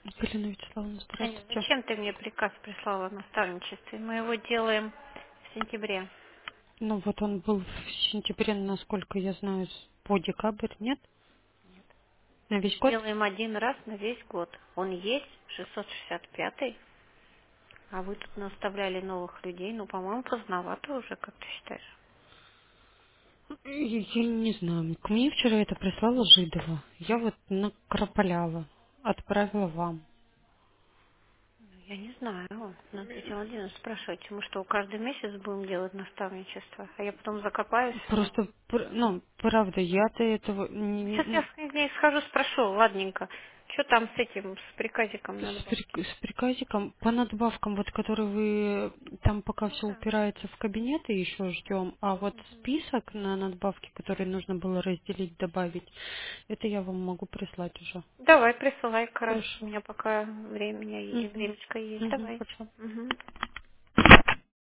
Галина Вячеславовна, Женя, здравствуйте. зачем ты мне приказ прислала о наставничестве? Мы его делаем в сентябре. Ну вот он был в сентябре, насколько я знаю, по декабрь, нет? На весь год? Делаем один раз на весь год. Он есть, 665-й, а вы тут наставляли новых людей. Ну, по-моему, поздновато уже, как ты считаешь? Я не знаю. К мне вчера это прислала Жидова. Я вот накропаляла. Отправила вам. Ну, я не знаю. Надо Татьяну Владимировну спрашивать. Мы что, каждый месяц будем делать наставничество? А я потом закопаюсь в нем. Просто, ну, правда, я-то этого Сейчас я с ней схожу, спрошу, ладненько. Что там с этим, с приказиком с, надбавки? с приказиком по надбавкам, вот которые вы там пока все Да. упирается в кабинеты, еще ждем, а вот список на надбавки, которые нужно было разделить, добавить, это я вам могу прислать уже. Давай, присылай как раз. У Хорошо. меня пока времени, Угу. времечко есть. Угу, Давай. хорошо. Мгм.